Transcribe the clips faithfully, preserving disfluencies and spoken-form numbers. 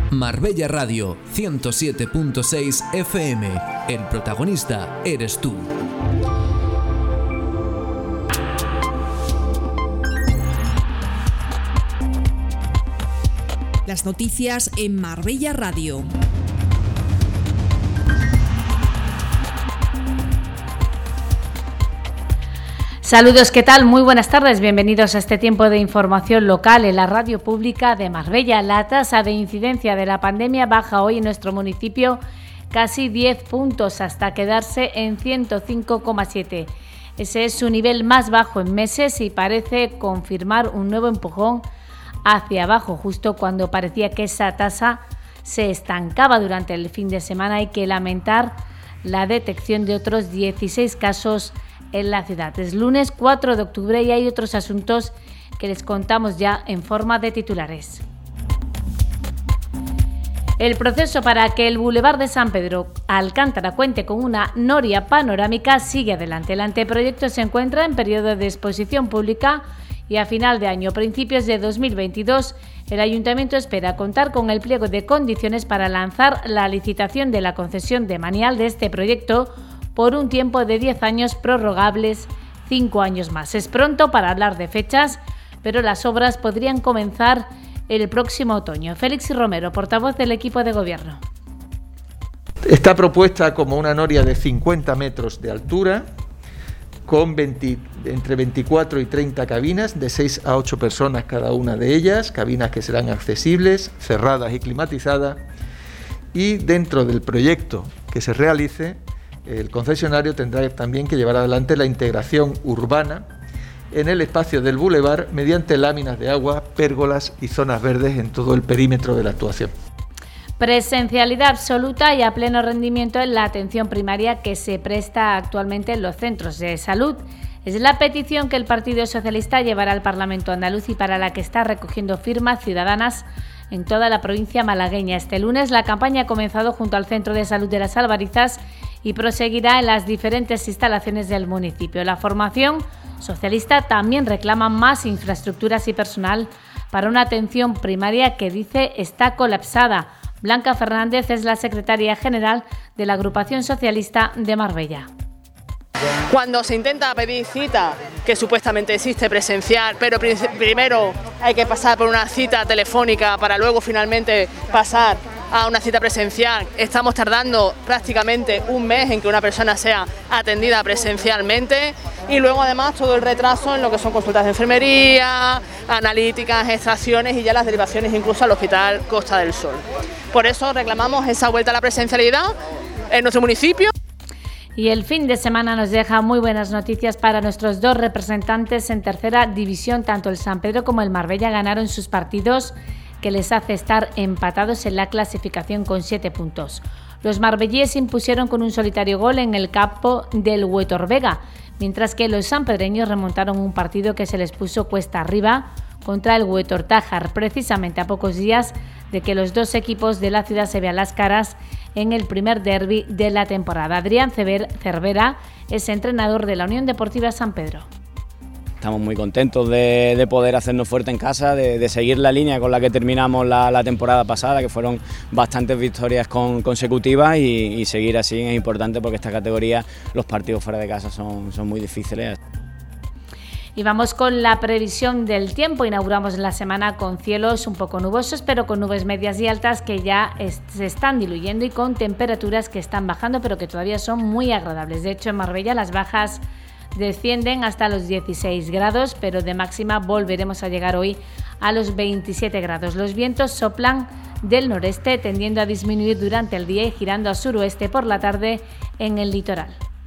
Marbella Radio ciento siete punto seis F M. El protagonista eres tú. Las noticias en Marbella Radio. Saludos, ¿qué tal? Muy buenas tardes, bienvenidos a este tiempo de información local en la radio pública de Marbella. La tasa de incidencia de la pandemia baja hoy en nuestro municipio casi diez puntos hasta quedarse en ciento cinco coma siete. Ese es su nivel más bajo en meses y parece confirmar un nuevo empujón hacia abajo, justo cuando parecía que esa tasa se estancaba durante el fin de semana. Hay que lamentar la detección de otros dieciséis casos en la ciudad. Es lunes cuatro de octubre y hay otros asuntos que les contamos ya en forma de titulares. El proceso para que el Boulevard de San Pedro Alcántara cuente con una noria panorámica sigue adelante. El anteproyecto se encuentra en periodo de exposición pública y a final de año, principios de dos mil veintidós, el Ayuntamiento espera contar con el pliego de condiciones para lanzar la licitación de la concesión demanial de este proyecto por un tiempo de diez años prorrogables cinco años más. Es pronto para hablar de fechas, pero las obras podrían comenzar el próximo otoño. Félix Romero, portavoz del equipo de gobierno. Está propuesta como una noria de cincuenta metros de altura, con veinte, entre veinticuatro y treinta cabinas, de seis a ocho personas cada una de ellas, cabinas que serán accesibles, cerradas y climatizadas, y dentro del proyecto que se realice, el concesionario tendrá también que llevar adelante la integración urbana en el espacio del bulevar mediante láminas de agua, pérgolas y zonas verdes en todo el perímetro de la actuación. Presencialidad absoluta y a pleno rendimiento en la atención primaria que se presta actualmente en los centros de salud. Es la petición que el Partido Socialista llevará al Parlamento andaluz y para la que está recogiendo firmas ciudadanas en toda la provincia malagueña. Este lunes la campaña ha comenzado junto al Centro de Salud de las Albarizas y proseguirá en las diferentes instalaciones del municipio. La formación socialista también reclama más infraestructuras y personal para una atención primaria que dice está colapsada. Blanca Fernández es la secretaria general de la Agrupación Socialista de Marbella. Cuando se intenta pedir cita, que supuestamente existe presencial, pero primero hay que pasar por una cita telefónica para luego finalmente pasar a una cita presencial, estamos tardando prácticamente un mes en que una persona sea atendida presencialmente y luego además todo el retraso en lo que son consultas de enfermería, analíticas, extracciones y ya las derivaciones incluso al Hospital Costa del Sol. Por eso reclamamos esa vuelta a la presencialidad en nuestro municipio. Y el fin de semana nos deja muy buenas noticias para nuestros dos representantes en tercera división. Tanto el San Pedro como el Marbella ganaron sus partidos, que les hace estar empatados en la clasificación con siete puntos. Los marbellíes impusieron con un solitario gol en el campo del Huetor Vega, mientras que los sanpedreños remontaron un partido que se les puso cuesta arriba contra el Huetor Tájar, precisamente a pocos días de que los dos equipos de la ciudad se vean las caras en el primer derbi de la temporada. Adrián Cervera es entrenador de la Unión Deportiva San Pedro. Estamos muy contentos de, de poder hacernos fuerte en casa, de, de seguir la línea con la que terminamos la, la temporada pasada, que fueron bastantes victorias con, consecutivas y, y seguir así es importante porque esta categoría, los partidos fuera de casa son, son muy difíciles. Y vamos con la previsión del tiempo. Inauguramos la semana con cielos un poco nubosos, pero con nubes medias y altas que ya es, se están diluyendo y con temperaturas que están bajando, pero que todavía son muy agradables. De hecho, en Marbella las bajas descienden hasta los dieciséis grados, pero de máxima volveremos a llegar hoy a los veintisiete grados. Los vientos soplan del noreste, tendiendo a disminuir durante el día y girando a suroeste por la tarde en el litoral.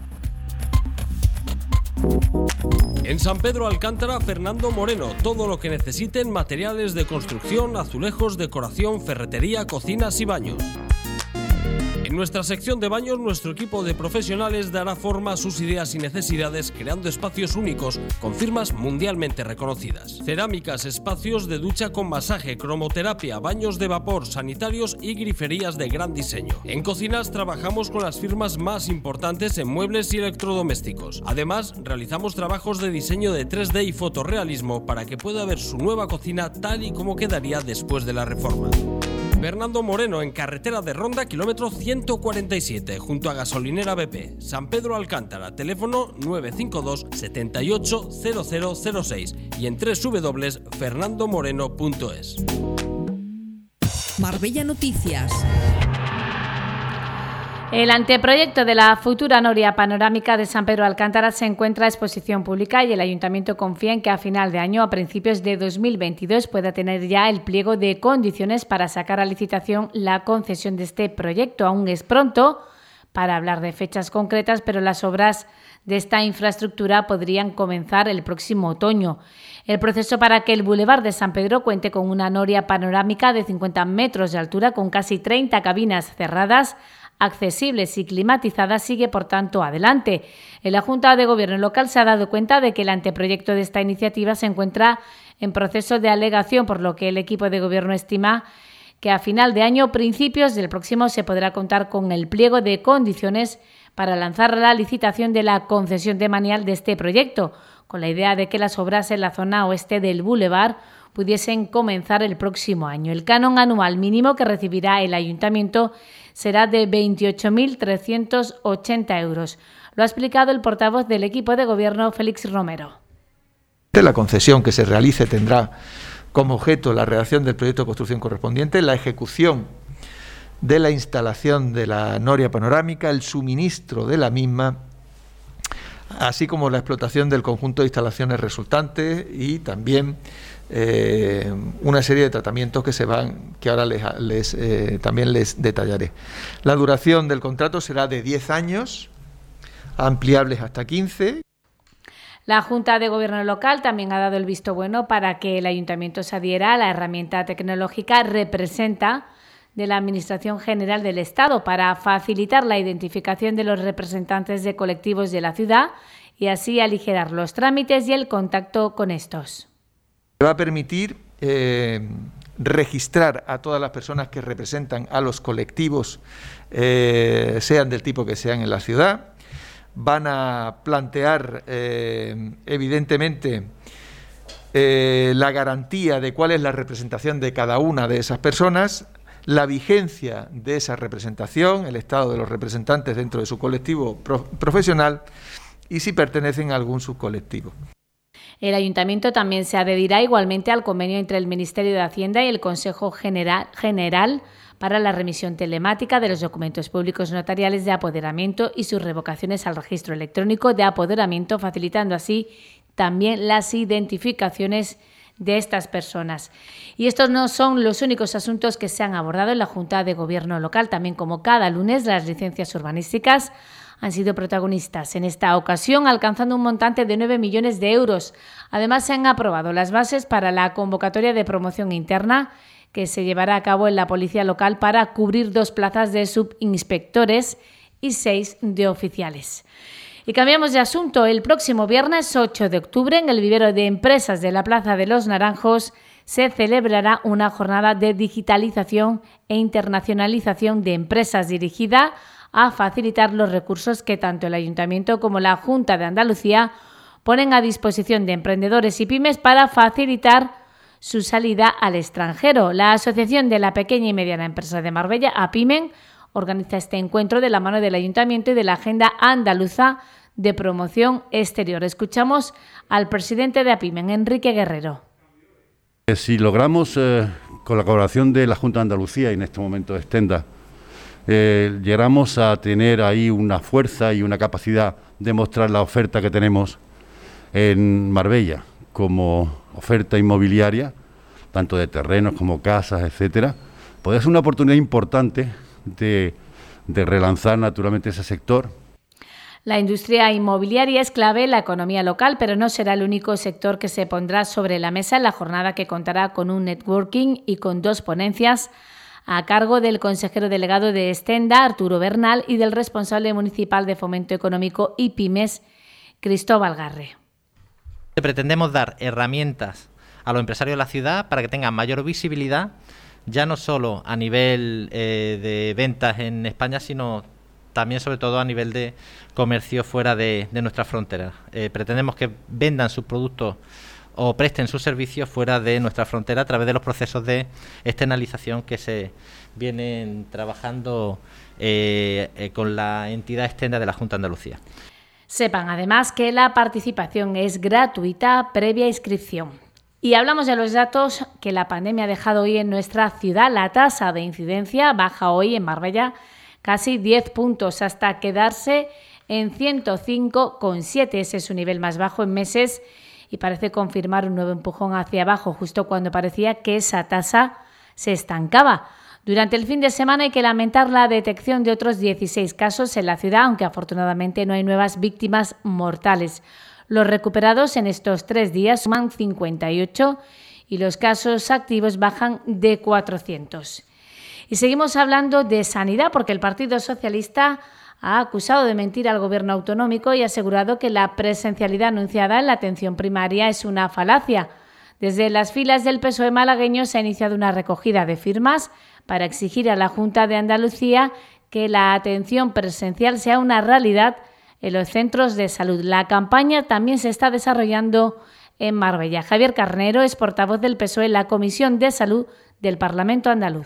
En San Pedro Alcántara, Fernando Moreno. Todo lo que necesiten: materiales de construcción, azulejos, decoración, ferretería, cocinas y baños. En nuestra sección de baños, nuestro equipo de profesionales dará forma a sus ideas y necesidades, creando espacios únicos con firmas mundialmente reconocidas. Cerámicas, espacios de ducha con masaje, cromoterapia, baños de vapor, sanitarios y griferías de gran diseño. En cocinas trabajamos con las firmas más importantes en muebles y electrodomésticos. Además, realizamos trabajos de diseño de tres D y fotorrealismo para que pueda ver su nueva cocina tal y como quedaría después de la reforma. Fernando Moreno, en carretera de Ronda, kilómetro ciento cuarenta y siete, junto a gasolinera B P, San Pedro Alcántara, teléfono nueve cinco dos, setenta y ocho, cero cero cero seis y en doble u doble u doble u punto fernando moreno punto es. Marbella Noticias. El anteproyecto de la futura noria panorámica de San Pedro Alcántara se encuentra a exposición pública y el Ayuntamiento confía en que a final de año, a principios de dos mil veintidós, pueda tener ya el pliego de condiciones para sacar a licitación la concesión de este proyecto. Aún es pronto para hablar de fechas concretas, pero las obras de esta infraestructura podrían comenzar el próximo otoño. El proceso para que el Boulevard de San Pedro cuente con una noria panorámica de cincuenta metros de altura con casi treinta cabinas cerradas, accesibles y climatizadas sigue, por tanto, adelante. La Junta de Gobierno local se ha dado cuenta de que el anteproyecto de esta iniciativa se encuentra en proceso de alegación, por lo que el equipo de Gobierno estima que a final de año, principios del próximo, se podrá contar con el pliego de condiciones para lanzar la licitación de la concesión demanial de este proyecto, con la idea de que las obras en la zona oeste del Boulevard pudiesen comenzar el próximo año. El canon anual mínimo que recibirá el Ayuntamiento será de veintiocho mil trescientos ochenta euros. Lo ha explicado el portavoz del equipo de Gobierno, Félix Romero. La concesión que se realice tendrá como objeto la redacción del proyecto de construcción correspondiente, la ejecución de la instalación de la noria panorámica, el suministro de la misma, así como la explotación del conjunto de instalaciones resultantes y también eh, una serie de tratamientos que se van, que ahora les, les eh, también les detallaré. La duración del contrato será de diez años, ampliables hasta quince. La Junta de Gobierno local también ha dado el visto bueno para que el Ayuntamiento se adhiera a la herramienta tecnológica Representa de la Administración General del Estado para facilitar la identificación de los representantes de colectivos de la ciudad y así aligerar los trámites y el contacto con estos. Va a permitir eh, registrar a todas las personas que representan a los colectivos, eh, sean del tipo que sean en la ciudad. Van a plantear, eh, evidentemente, eh, la garantía de cuál es la representación de cada una de esas personas, la vigencia de esa representación, el estado de los representantes dentro de su colectivo pro- profesional y si pertenecen a algún subcolectivo. El Ayuntamiento también se adherirá igualmente al convenio entre el Ministerio de Hacienda y el Consejo General, General para la remisión telemática de los documentos públicos notariales de apoderamiento y sus revocaciones al registro electrónico de apoderamiento, facilitando así también las identificaciones de estas personas. Y estos no son los únicos asuntos que se han abordado en la Junta de Gobierno local. También, como cada lunes, las licencias urbanísticas han sido protagonistas en esta ocasión, alcanzando un montante de nueve millones de euros. Además, se han aprobado las bases para la convocatoria de promoción interna que se llevará a cabo en la Policía Local para cubrir dos plazas de subinspectores y seis de oficiales. Y cambiamos de asunto. El próximo viernes ocho de octubre, en el vivero de empresas de la Plaza de los Naranjos, se celebrará una jornada de digitalización e internacionalización de empresas dirigida a facilitar los recursos que tanto el Ayuntamiento como la Junta de Andalucía ponen a disposición de emprendedores y pymes para facilitar su salida al extranjero. La Asociación de la Pequeña y Mediana Empresa de Marbella, APIMEN, organiza este encuentro de la mano del Ayuntamiento y de la Agenda Andaluza de Promoción Exterior. Escuchamos al presidente de APIMEN, Enrique Guerrero. Si logramos, eh, con la colaboración de la Junta de Andalucía y en este momento de Extenda, eh, llegamos a tener ahí una fuerza y una capacidad de mostrar la oferta que tenemos en Marbella como oferta inmobiliaria, tanto de terrenos como casas, etcétera, puede ser una oportunidad importante de, de relanzar naturalmente ese sector. La industria inmobiliaria es clave en la economía local, pero no será el único sector que se pondrá sobre la mesa en la jornada, que contará con un networking y con dos ponencias a cargo del consejero delegado de Extenda, Arturo Bernal, y del responsable municipal de Fomento Económico y Pymes, Cristóbal Garre. Pretendemos dar herramientas a los empresarios de la ciudad para que tengan mayor visibilidad, ya no solo a nivel eh, de ventas en España, sino también sobre todo a nivel de comercio fuera de, de nuestras fronteras. Eh, pretendemos que vendan sus productos o presten sus servicios fuera de nuestra frontera a través de los procesos de externalización que se vienen trabajando eh, eh, con la entidad externa de la Junta de Andalucía. Sepan además que la participación es gratuita previa inscripción. Y hablamos de los datos que la pandemia ha dejado hoy en nuestra ciudad. La tasa de incidencia baja hoy en Marbella casi diez puntos hasta quedarse en ciento cinco coma siete. Ese es su nivel más bajo en meses y parece confirmar un nuevo empujón hacia abajo justo cuando parecía que esa tasa se estancaba. Durante el fin de semana hay que lamentar la detección de otros dieciséis casos en la ciudad, aunque afortunadamente no hay nuevas víctimas mortales. Los recuperados en estos tres días suman cincuenta y ocho y los casos activos bajan de cuatrocientos. Y seguimos hablando de sanidad porque el Partido Socialista ha acusado de mentir al Gobierno autonómico y ha asegurado que la presencialidad anunciada en la atención primaria es una falacia. Desde las filas del P S O E malagueño se ha iniciado una recogida de firmas para exigir a la Junta de Andalucía que la atención presencial sea una realidad en los centros de salud. La campaña también se está desarrollando en Marbella. Javier Carnero es portavoz del P S O E en la Comisión de Salud del Parlamento andaluz.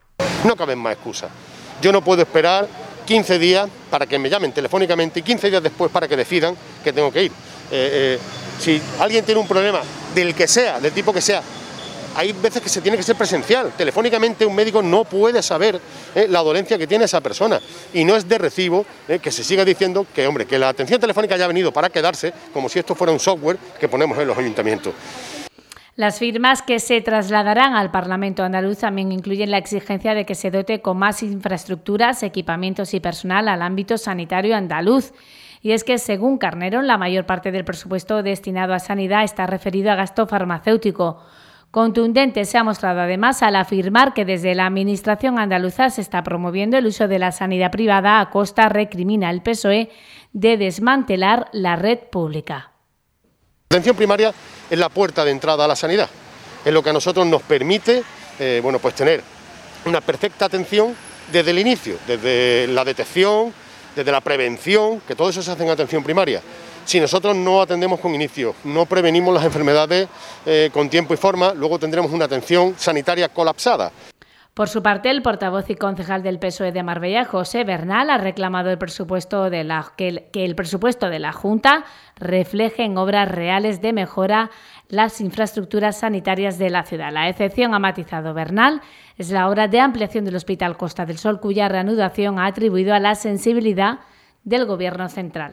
No caben más excusas. Yo no puedo esperar quince días para que me llamen telefónicamente y quince días después para que decidan que tengo que ir. Eh, eh, si alguien tiene un problema, del que sea, del tipo que sea, hay veces que se tiene que ser presencial. Telefónicamente un médico no puede saber eh, la dolencia que tiene esa persona y no es de recibo eh, que se siga diciendo que, hombre, que la atención telefónica haya venido para quedarse, como si esto fuera un software que ponemos en los ayuntamientos. Las firmas que se trasladarán al Parlamento andaluz también incluyen la exigencia de que se dote con más infraestructuras, equipamientos y personal al ámbito sanitario andaluz. Y es que, según Carnero, la mayor parte del presupuesto destinado a sanidad está referido a gasto farmacéutico. Contundente se ha mostrado además al afirmar que desde la Administración andaluza se está promoviendo el uso de la sanidad privada a costa, recrimina el P S O E, de desmantelar la red pública. La atención primaria es la puerta de entrada a la sanidad, es lo que a nosotros nos permite eh, bueno, pues tener una perfecta atención desde el inicio, desde la detección, desde la prevención, que todo eso se hace en atención primaria. Si nosotros no atendemos con inicio, no prevenimos las enfermedades eh, con tiempo y forma, luego tendremos una atención sanitaria colapsada. Por su parte, el portavoz y concejal del P S O E de Marbella, José Bernal, ha reclamado el presupuesto de la, que, el, que el presupuesto de la Junta refleje en obras reales de mejora las infraestructuras sanitarias de la ciudad. La excepción, ha matizado Bernal, es la obra de ampliación del Hospital Costa del Sol, cuya reanudación ha atribuido a la sensibilidad del Gobierno central.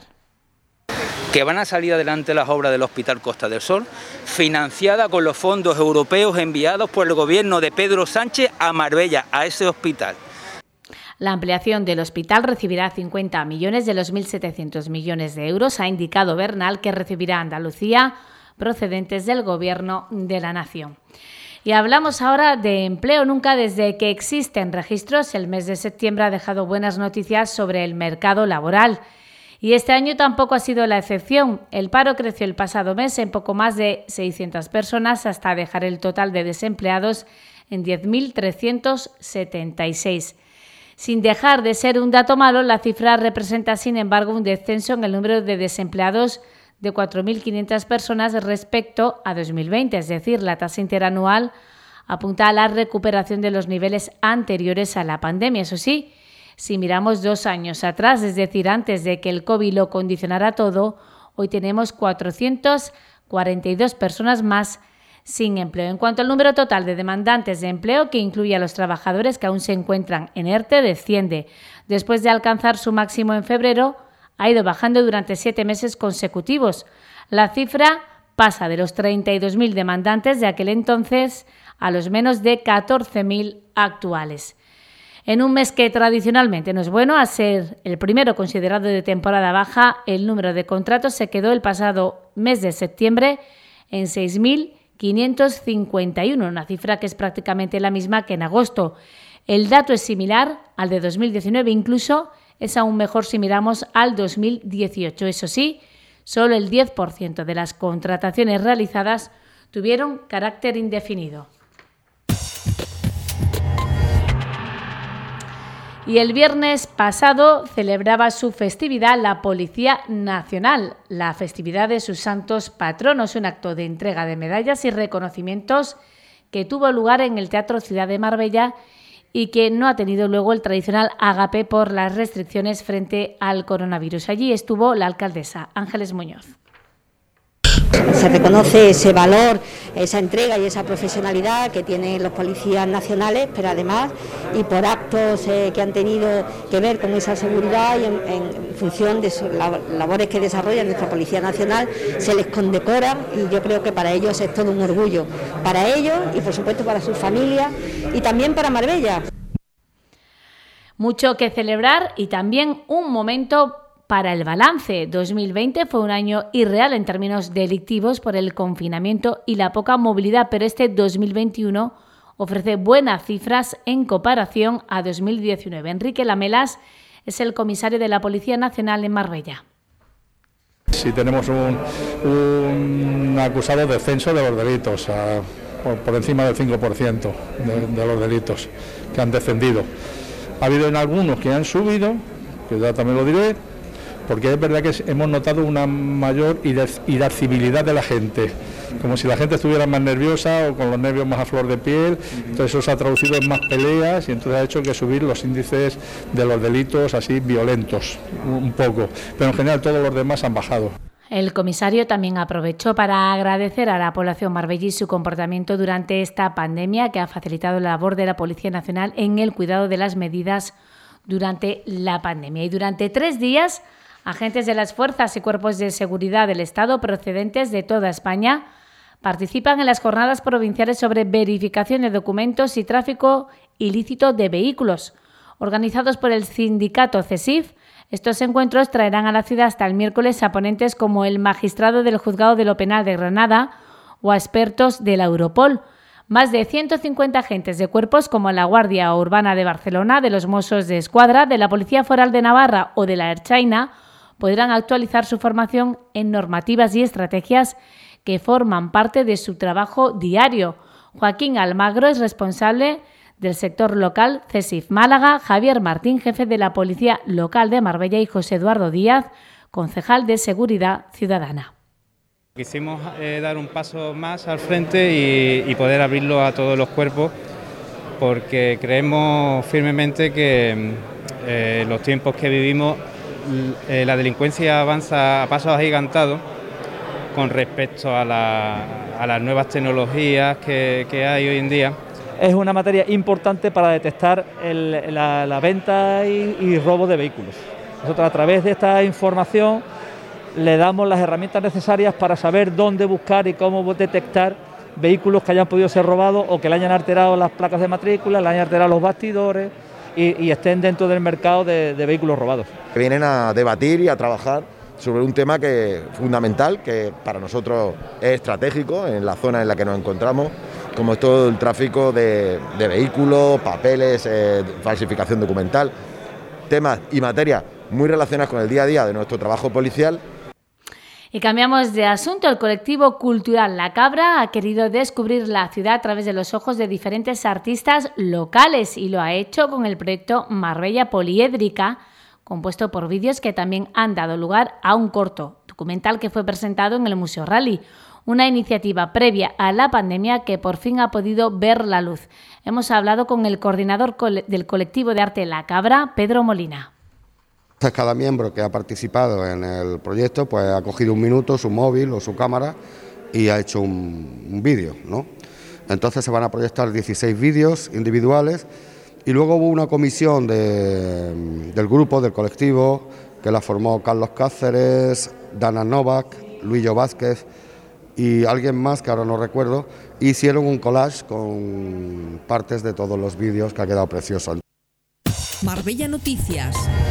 Que van a salir adelante las obras del Hospital Costa del Sol, financiada con los fondos europeos enviados por el gobierno de Pedro Sánchez a Marbella, a ese hospital. La ampliación del hospital recibirá cincuenta millones de los mil setecientos millones de euros, ha indicado Bernal, que recibirá Andalucía procedentes del Gobierno de la Nación. Y hablamos ahora de empleo. Nunca desde que existen registros, el mes de septiembre ha dejado buenas noticias sobre el mercado laboral. Y este año tampoco ha sido la excepción. El paro creció el pasado mes en poco más de seiscientas personas hasta dejar el total de desempleados en diez mil trescientos setenta y seis. Sin dejar de ser un dato malo, la cifra representa, sin embargo, un descenso en el número de desempleados de cuatro mil quinientas personas respecto a dos mil veinte. Es decir, la tasa interanual apunta a la recuperación de los niveles anteriores a la pandemia. Eso sí, si miramos dos años atrás, es decir, antes de que el COVID lo condicionara todo, hoy tenemos cuatrocientas cuarenta y dos personas más sin empleo. En cuanto al número total de demandantes de empleo, que incluye a los trabajadores que aún se encuentran en ERTE, desciende. Después de alcanzar su máximo en febrero, ha ido bajando durante siete meses consecutivos. La cifra pasa de los treinta y dos mil demandantes de aquel entonces a los menos de catorce mil actuales. En un mes que tradicionalmente no es bueno, a ser el primero considerado de temporada baja, el número de contratos se quedó el pasado mes de septiembre en seis mil quinientos cincuenta y uno, una cifra que es prácticamente la misma que en agosto. El dato es similar al de dos mil diecinueve, incluso es aún mejor si miramos al dos mil dieciocho. Eso sí, solo el diez por ciento de las contrataciones realizadas tuvieron carácter indefinido. Y el viernes pasado celebraba su festividad la Policía Nacional, la festividad de sus santos patronos, un acto de entrega de medallas y reconocimientos que tuvo lugar en el Teatro Ciudad de Marbella y que no ha tenido luego el tradicional ágape por las restricciones frente al coronavirus. Allí estuvo la alcaldesa Ángeles Muñoz. Se reconoce ese valor, esa entrega y esa profesionalidad que tienen los policías nacionales, pero además, y por actos eh, que han tenido que ver con esa seguridad y en, en función de sus labores que desarrolla nuestra Policía Nacional, se les condecora y yo creo que para ellos es todo un orgullo, para ellos y por supuesto para sus familias y también para Marbella. Mucho que celebrar y también un momento para el balance. dos mil veinte fue un año irreal en términos delictivos por el confinamiento y la poca movilidad, pero este dos mil veintiuno ofrece buenas cifras en comparación a dos mil diecinueve. Enrique Lamelas es el comisario de la Policía Nacional en Marbella. Sí, tenemos un, un acusado descenso de los delitos, a, por, por encima del cinco por ciento de, de los delitos que han descendido. Ha habido en algunos que han subido, que ya también lo diré, porque es verdad que hemos notado una mayor irascibilidad de la gente, como si la gente estuviera más nerviosa o con los nervios más a flor de piel, entonces eso se ha traducido en más peleas y entonces ha hecho que subir los índices de los delitos así violentos, un poco, pero en general todos los demás han bajado. El comisario también aprovechó para agradecer a la población marbellí su comportamiento durante esta pandemia que ha facilitado la labor de la Policía Nacional en el cuidado de las medidas durante la pandemia. Y durante tres días, agentes de las fuerzas y cuerpos de seguridad del Estado procedentes de toda España participan en las jornadas provinciales sobre verificación de documentos y tráfico ilícito de vehículos. Organizados por el sindicato CESIF, estos encuentros traerán a la ciudad hasta el miércoles a ponentes como el magistrado del Juzgado de lo Penal de Granada o a expertos de la Europol. Más de ciento cincuenta agentes de cuerpos como la Guardia Urbana de Barcelona, de los Mossos de Escuadra, de la Policía Foral de Navarra o de la Ertzaina podrán actualizar su formación en normativas y estrategias que forman parte de su trabajo diario. Joaquín Almagro es responsable del sector local CESIF Málaga, Javier Martín, jefe de la Policía Local de Marbella y José Eduardo Díaz, concejal de Seguridad Ciudadana. Quisimos eh, dar un paso más al frente y, y poder abrirlo a todos los cuerpos porque creemos firmemente que eh, los tiempos que vivimos Eh, la delincuencia avanza a pasos agigantados con respecto a, la, a las nuevas tecnologías que, que hay hoy en día. Es una materia importante para detectar el, la, la venta y, y robo de vehículos. Nosotros a través de esta información le damos las herramientas necesarias para saber dónde buscar y cómo detectar vehículos que hayan podido ser robados o que le hayan alterado las placas de matrícula, le hayan alterado los bastidores y, y estén dentro del mercado de, de vehículos robados. Vienen a debatir y a trabajar sobre un tema que fundamental, que para nosotros es estratégico en la zona en la que nos encontramos, como es todo el tráfico de, de vehículos, papeles, eh, falsificación documental, temas y materias muy relacionadas con el día a día de nuestro trabajo policial. Y cambiamos de asunto. El colectivo cultural La Cabra ha querido descubrir la ciudad a través de los ojos de diferentes artistas locales y lo ha hecho con el proyecto Marbella Poliédrica, compuesto por vídeos que también han dado lugar a un corto documental que fue presentado en el Museo Rally, una iniciativa previa a la pandemia que por fin ha podido ver la luz. Hemos hablado con el coordinador del colectivo de arte La Cabra, Pedro Molina. Cada miembro que ha participado en el proyecto pues ha cogido un minuto, su móvil o su cámara y ha hecho un, un vídeo, ¿no? Entonces se van a proyectar dieciséis vídeos individuales y luego hubo una comisión de, del grupo, del colectivo, que la formó Carlos Cáceres, Dana Novak, Luillo Vázquez y alguien más que ahora no recuerdo, hicieron un collage con partes de todos los vídeos que ha quedado precioso. Marbella Noticias.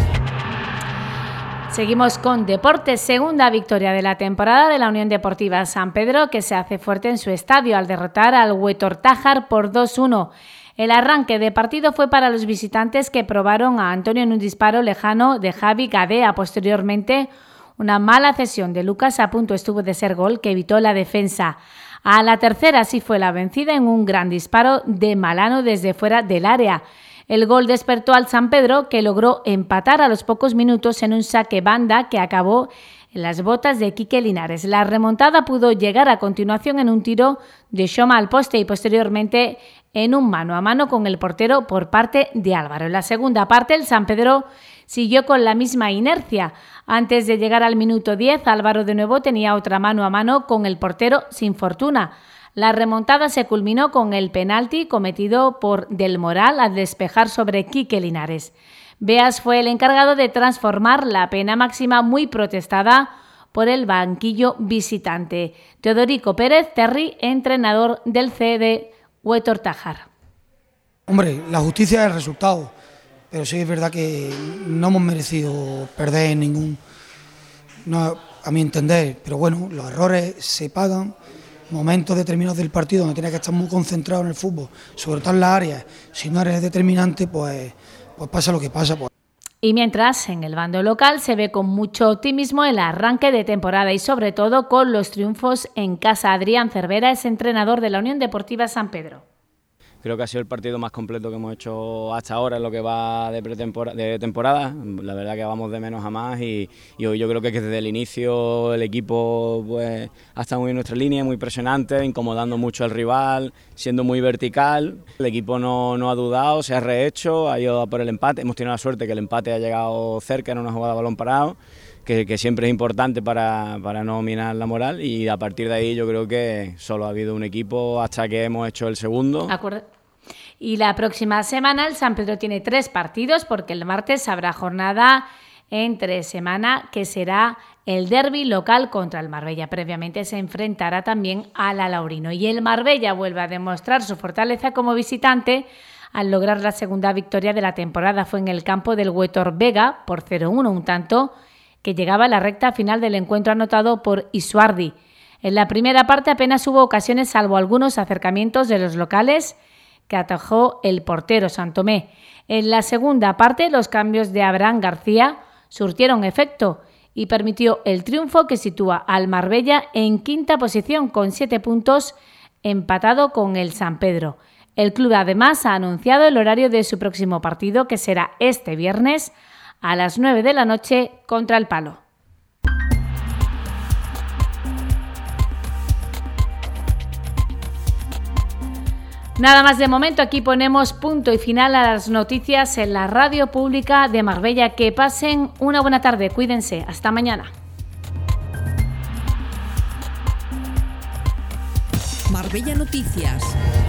Seguimos con deportes. Segunda victoria de la temporada de la Unión Deportiva San Pedro, que se hace fuerte en su estadio al derrotar al Huetortájar por dos uno. El arranque de partido fue para los visitantes que probaron a Antonio en un disparo lejano de Javi Gadea. Posteriormente, una mala cesión de Lucas a punto estuvo de ser gol que evitó la defensa. A la tercera sí fue la vencida en un gran disparo de Malano desde fuera del área. El gol despertó al San Pedro, que logró empatar a los pocos minutos en un saque banda que acabó en las botas de Quique Linares. La remontada pudo llegar a continuación en un tiro de Xoma al poste y posteriormente en un mano a mano con el portero por parte de Álvaro. En la segunda parte, el San Pedro siguió con la misma inercia. Antes de llegar al minuto diez, Álvaro de nuevo tenía otra mano a mano con el portero sin fortuna. La remontada se culminó con el penalti cometido por Del Moral al despejar sobre Quique Linares. Beas fue el encargado de transformar la pena máxima muy protestada por el banquillo visitante. Teodorico Pérez Terry, entrenador del C D Huetor Tájar. Hombre, la justicia es el resultado, pero sí es verdad que no hemos merecido perder ningún, no, a mi entender, pero bueno, los errores se pagan. Momentos determinados del partido donde tienes que estar muy concentrado en el fútbol, sobre todo en las áreas, si no eres determinante, pues, pues pasa lo que pasa. Pues. Y mientras, en el bando local se ve con mucho optimismo el arranque de temporada y sobre todo con los triunfos en casa. Adrián Cervera es entrenador de la Unión Deportiva San Pedro. Creo que ha sido el partido más completo que hemos hecho hasta ahora en lo que va de pretemporada, de temporada. La verdad que vamos de menos a más y, y hoy yo creo que desde el inicio el equipo pues, ha estado muy en nuestra línea, muy presionante, incomodando mucho al rival, siendo muy vertical. El equipo no, no ha dudado, se ha rehecho, ha ido a por el empate. Hemos tenido la suerte que el empate ha llegado cerca en una jugada de balón parado, que, que siempre es importante para, para no minar la moral, y a partir de ahí yo creo que solo ha habido un equipo hasta que hemos hecho el segundo. Acuerdo. Y la próxima semana el San Pedro tiene tres partidos porque el martes habrá jornada entre semana que será el derbi local contra el Marbella. Previamente se enfrentará también al Alaurino y el Marbella vuelve a demostrar su fortaleza como visitante al lograr la segunda victoria de la temporada. Fue en el campo del Huetor Vega por cero uno, un tanto que llegaba a la recta final del encuentro anotado por Isuardi. En la primera parte apenas hubo ocasiones salvo algunos acercamientos de los locales que atajó el portero Santomé. En la segunda parte, los cambios de Abraham García surtieron efecto y permitió el triunfo que sitúa al Marbella en quinta posición con siete puntos, empatado con el San Pedro. El club además ha anunciado el horario de su próximo partido, que será este viernes a las nueve de la noche contra el Palo. Nada más de momento, aquí ponemos punto y final a las noticias en la radio pública de Marbella. Que pasen una buena tarde, cuídense, hasta mañana. Marbella Noticias.